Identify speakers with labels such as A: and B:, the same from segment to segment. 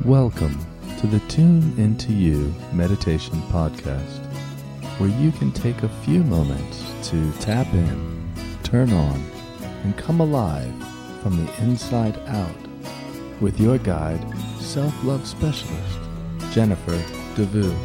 A: Welcome to the Tune Into You Meditation Podcast, where you can take a few moments to tap in, turn on, and come alive from the inside out with your guide, self-love specialist, Jennifer DeVue.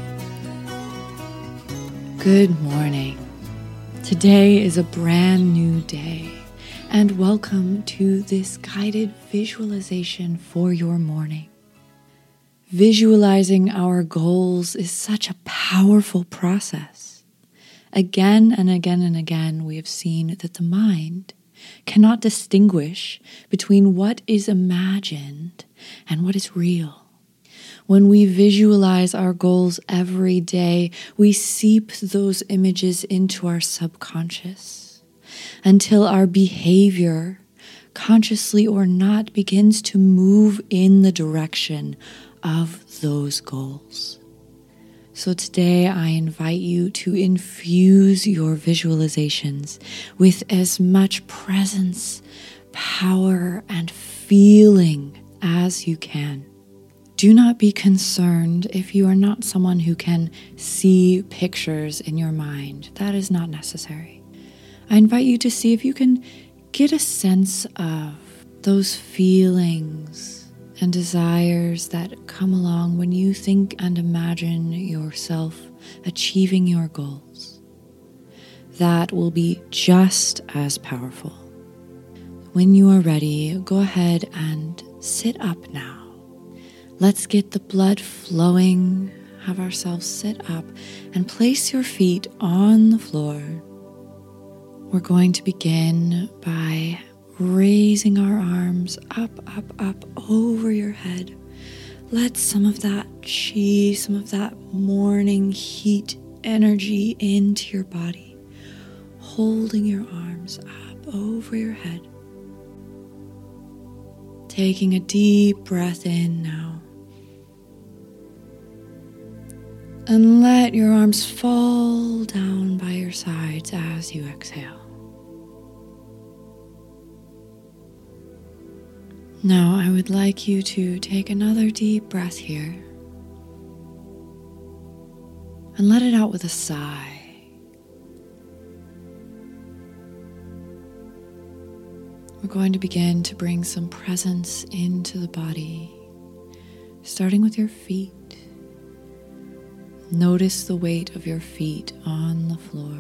B: Good morning. Today is a brand new day, and welcome to this guided visualization for your morning. Visualizing our goals is such a powerful process. Again and again and again, we have seen that the mind cannot distinguish between what is imagined and what is real. When we visualize our goals every day, we seep those images into our subconscious until our behavior, consciously or not, begins to move in the direction of those goals. So today I invite you to infuse your visualizations with as much presence, power, and feeling as you can. Do not be concerned if you are not someone who can see pictures in your mind. That is not necessary. I invite you to see if you can get a sense of those feelings and desires that come along when you think and imagine yourself achieving your goals. That will be just as powerful. When you are ready, go ahead and sit up now. Let's get the blood flowing. Have ourselves sit up and place your feet on the floor. We're going to begin by raising our arms up over your head. Let some of that chi, some of that morning heat energy into your body, holding your arms up over your head. Taking a deep breath in now. And let your arms fall down by your sides as you exhale. Now, I would like you to take another deep breath here and let it out with a sigh. We're going to begin to bring some presence into the body, starting with your feet. Notice the weight of your feet on the floor.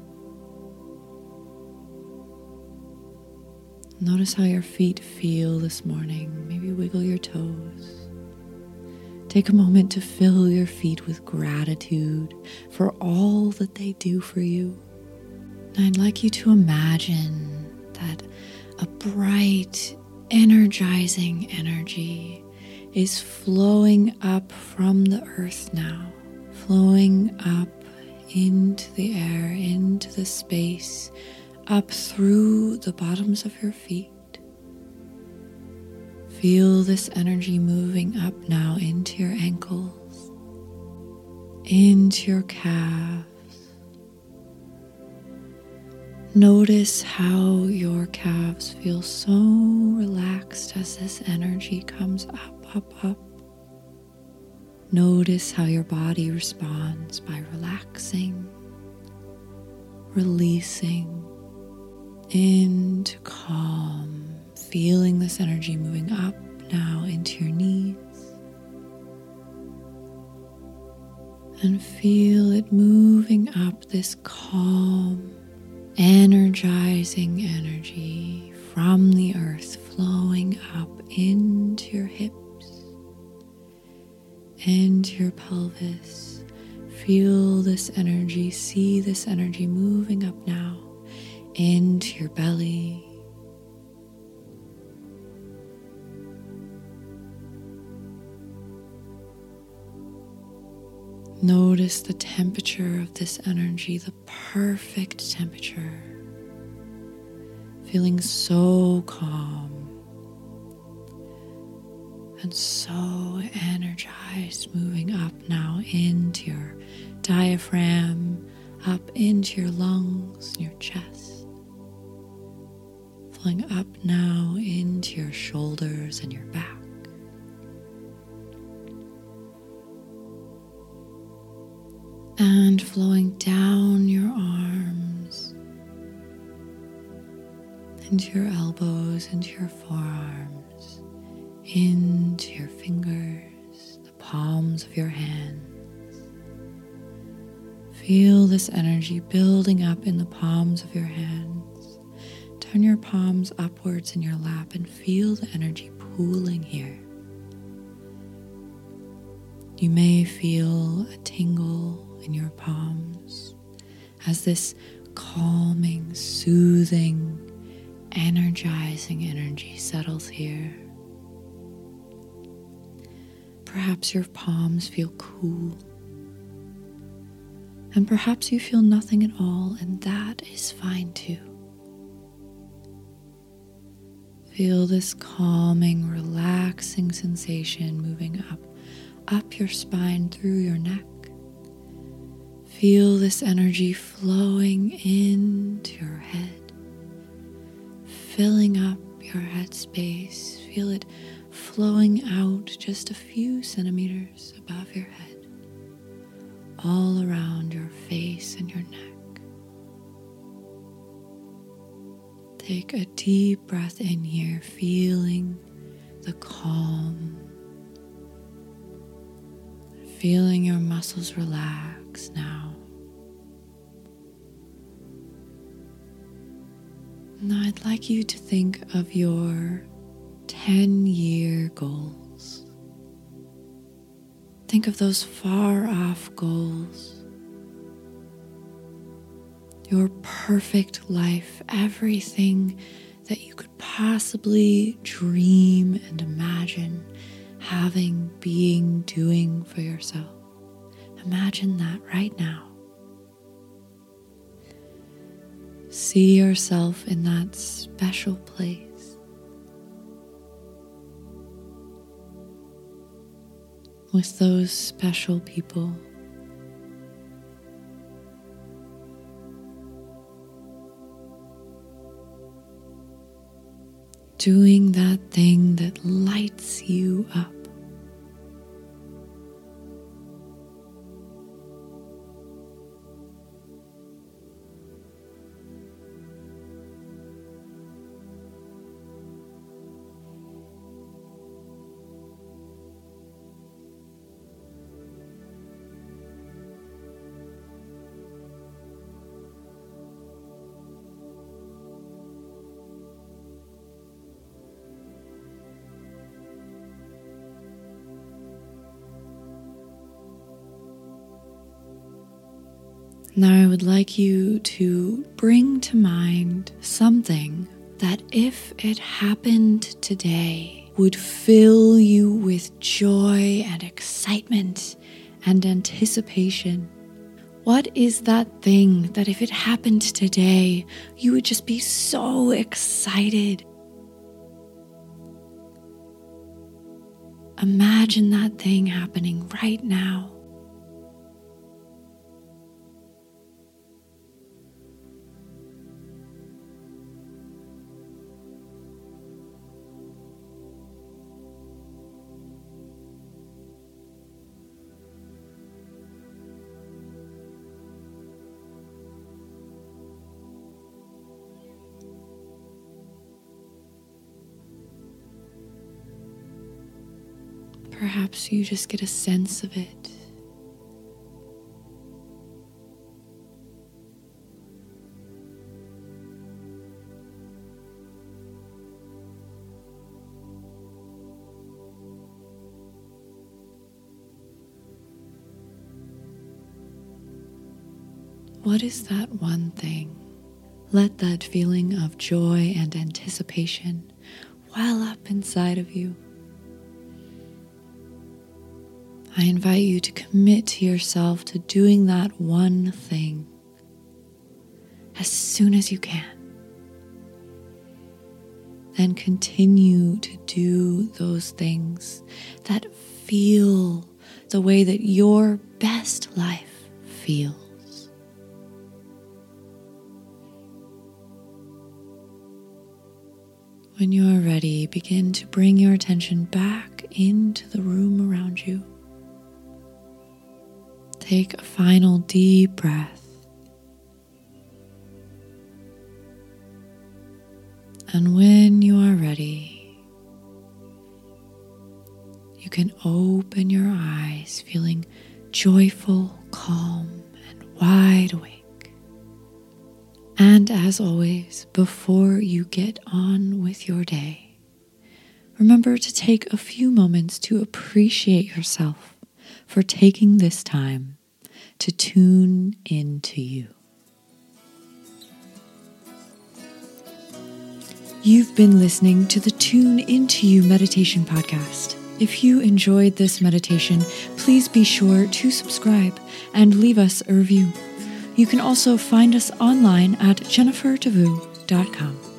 B: Notice how your feet feel this morning. Maybe wiggle your toes. Take a moment to fill your feet with gratitude for all that they do for you. And I'd like you to imagine that a bright, energizing energy is flowing up from the earth now, flowing up into the air, into the space, up through the bottoms of your feet. Feel this energy moving up now into your ankles, into your calves. Notice how your calves feel so relaxed as this energy comes up. Notice how your body responds by relaxing, releasing, into calm, feeling this energy moving up now into your knees, and feel it moving up this calm, energizing energy from the earth, flowing up into your hips, into your pelvis. Feel this energy, see this energy moving up now into your belly. Notice the temperature of this energy, the perfect temperature. Feeling so calm and so energized, moving up now into your diaphragm, up into your lungs, your chest. Flowing up now into your shoulders and your back. and flowing down your arms, into your elbows, into your forearms, into your fingers, the palms of your hands. Feel this energy building up in the palms of your hands. Turn your palms upwards in your lap and feel the energy pooling here. You may feel a tingle in your palms as this calming, soothing, energizing energy settles here. Perhaps your palms feel cool, and perhaps you feel nothing at all, and that is fine too. Feel this calming, relaxing sensation moving up your spine through your neck. Feel this energy flowing into your head, filling up your head space. Feel it flowing out just a few centimeters above your head, all around your face and your neck. Take a deep breath in here, feeling the calm, feeling your muscles relax now. Now I'd like you to think of your 10-year goals. Think of those far-off goals. Your perfect life, everything that you could possibly dream and imagine having, being, doing for yourself. Imagine that right now. See yourself in that special place. With those special people. Doing that thing that lights you up. Now I would like you to bring to mind something that, if it happened today, would fill you with joy and excitement and anticipation. What is that thing that, if it happened today, you would just be so excited? Imagine that thing happening right now. Perhaps you just get a sense of it. What is that one thing? Let that feeling of joy and anticipation well up inside of you. I invite you to commit to yourself to doing that one thing as soon as you can. Then continue to do those things that feel the way that your best life feels. When you are ready, begin to bring your attention back into the room around you. Take a final deep breath. And when you are ready, you can open your eyes feeling joyful, calm, and wide awake. And as always, before you get on with your day, remember to take a few moments to appreciate yourself for taking this time to tune into you. You've been listening to the Tune Into You Meditation Podcast. If you enjoyed this meditation, please be sure to subscribe and leave us a review. You can also find us online at jenniferdevu.com.